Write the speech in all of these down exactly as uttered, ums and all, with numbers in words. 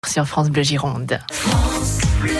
Sur France Bleu Gironde. France Bleu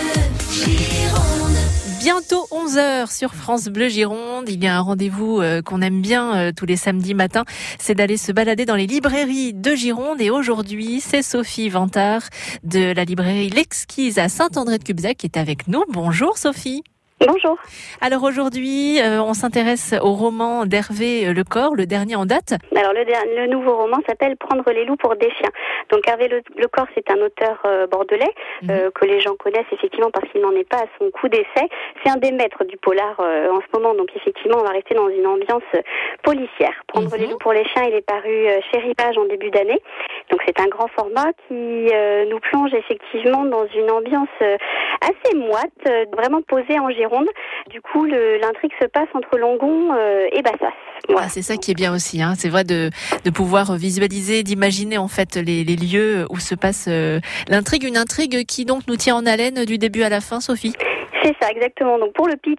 Gironde. Bientôt onze heures sur France Bleu Gironde. Il y a un rendez-vous euh, qu'on aime bien euh, tous les samedis matins. C'est d'aller se balader dans les librairies de Gironde. Et aujourd'hui, c'est Sophie Vantard de la librairie L'Exquise à Saint-André-de-Cubzac qui est avec nous. Bonjour Sophie. Bonjour. Alors aujourd'hui, euh, on s'intéresse au roman d'Hervé Lecor, le dernier en date. Alors le, le nouveau roman s'appelle Prendre les loups pour des chiens. Donc Hervé Lecor, c'est un auteur euh, bordelais mmh. euh, que les gens connaissent effectivement parce qu'il n'en est pas à son coup d'essai. C'est un des maîtres du polar euh, en ce moment. Donc effectivement, on va rester dans une ambiance policière. Prendre mmh. les loups pour les chiens, il est paru euh, chez Rivage en début d'année. Donc c'est un grand format qui euh, nous plonge effectivement dans une ambiance euh, assez moite, euh, vraiment posée en Gironde. Du coup, le, l'intrigue se passe entre Langon euh, et Bassas. Voilà. Ah, c'est ça qui est bien aussi. Hein. C'est vrai de, de pouvoir visualiser, d'imaginer en fait les, les lieux où se passe euh, l'intrigue. Une intrigue qui donc nous tient en haleine du début à la fin, Sophie. C'est ça, exactement. Donc pour le pitch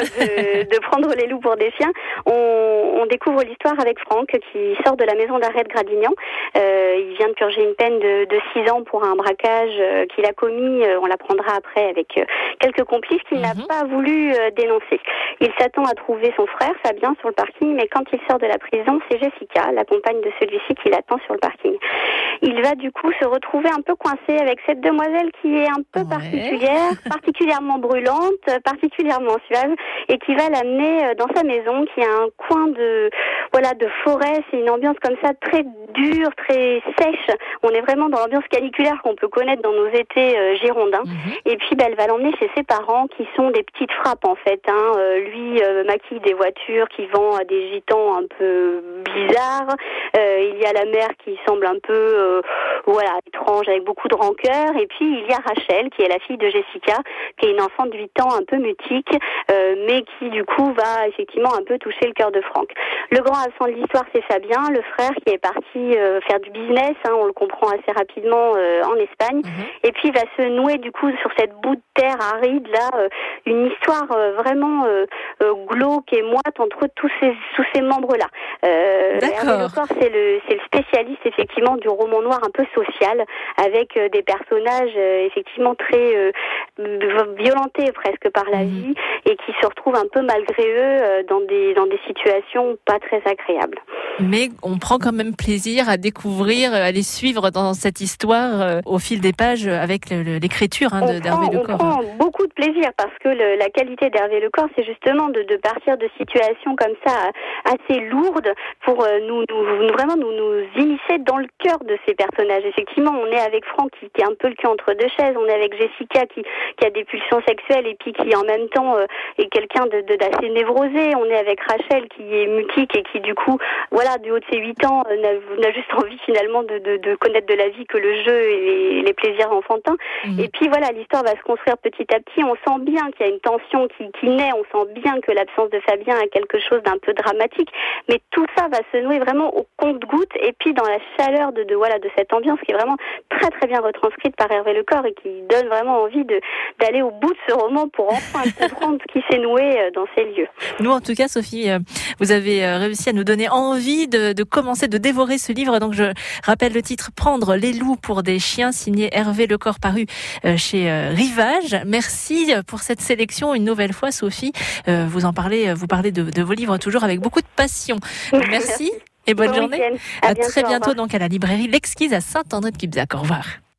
de, de Prendre les loups pour des chiens, on, on découvre l'histoire avec Franck qui sort de la maison d'arrêt de Gradignan. Euh, il vient de purger une peine de, de six ans pour un braquage euh, qu'il a commis, euh, on l'apprendra après, avec euh, quelques complices qu'il mm-hmm. n'a pas voulu euh, dénoncer. Il s'attend à trouver son frère Fabien sur le parking, mais quand il sort de la prison, c'est Jessica, la compagne de celui-ci, qui l'attend sur le parking. Il va du coup se retrouver un peu coincé avec cette demoiselle qui est un peu ouais. particulière, particulièrement brûlante, particulièrement suave, et qui va l'amener dans sa maison, qui a un coin de voilà de forêt. C'est une ambiance comme ça très dure, très sèche. On est vraiment dans l'ambiance caniculaire qu'on peut connaître dans nos étés euh, girondins. Mmh. Et puis bah, elle va l'emmener chez ses parents, qui sont des petites frappes en fait. Hein. Euh, lui euh, maquille des voitures qui vend à des gitans un peu bizarres. Euh, il y a la mère qui semble un peu euh, voilà étrange, avec beaucoup de rancœur. Et puis il y a Rachel, qui est la fille de Jessica, qui est une enfant de huit ans un peu mutique, euh, mais qui du coup va effectivement un peu toucher le cœur de Franck. Le grand absent de l'histoire, c'est Fabien, le frère qui est parti euh, faire du business, hein, on le comprend assez rapidement euh, en Espagne, mmh. et puis va se nouer du coup sur cette bout de terre aride là, euh, une histoire euh, vraiment euh, euh, glauque et moite entre tous ces tous ces membres là. Euh, Hervé Lecor, c'est le c'est le spécialiste effectivement du roman noir un peu social, avec euh, des personnages euh, effectivement très euh, violentés presque par la mmh. vie et qui se retrouvent un peu malgré eux euh, dans des dans des situations pas très agréables. Mais on prend quand même plaisir à découvrir, à les suivre dans cette histoire euh, au fil des pages avec le, le, l'écriture hein, de, d'Hervé Lecor. On prend beaucoup de plaisir parce que le, la qualité d'Hervé Lecor, c'est justement de, de partir de situations comme ça assez lourdes pour euh, nous, nous vraiment nous, nous immiscer dans le cœur de ces personnages. Effectivement, on est avec Franck qui, qui est un peu le cul entre deux chaises, on est avec Jessica qui, qui a des pulsions sexuelles et puis qui en même temps euh, est quelqu'un de, de, d'assez névrosé, on est avec Rachel qui est mutique et qui du coup, voilà, du haut de ses huit ans, euh, n'a, n'a juste envie finalement de, de, de connaître de la vie que le jeu et les, les plaisirs enfantins. Mmh. Et puis voilà, l'histoire va se construire petit à petit, on sent bien qu'il y a une tension qui, qui naît, on sent bien que l'absence de Fabien a quelque chose d'un peu dramatique, mais tout ça va se nouer vraiment au compte-gouttes et puis dans la chaleur de, de, voilà, de cette ambiance qui est vraiment très très bien retranscrite par Hervé Lecor et qui donne vraiment envie de, d'aller au bout de ce roman pour enfin comprendre ce qui s'est noué dans ces lieux. Nous en tout cas, Sophie, vous avez réussi à nous donner envie de, de commencer, de dévorer ce livre. Donc je rappelle le titre, Prendre les loups pour des chiens, signé Hervé Lecor, paru chez Rivage. Merci pour cette sélection une nouvelle fois, Sophie. Vous en parlez, vous parlez de, de vos livres toujours avec beaucoup de passion. Merci et bonne bon journée. À, à bientôt, très bientôt donc à la librairie L'Exquise à Saint-André-de-Cubzac. Au revoir.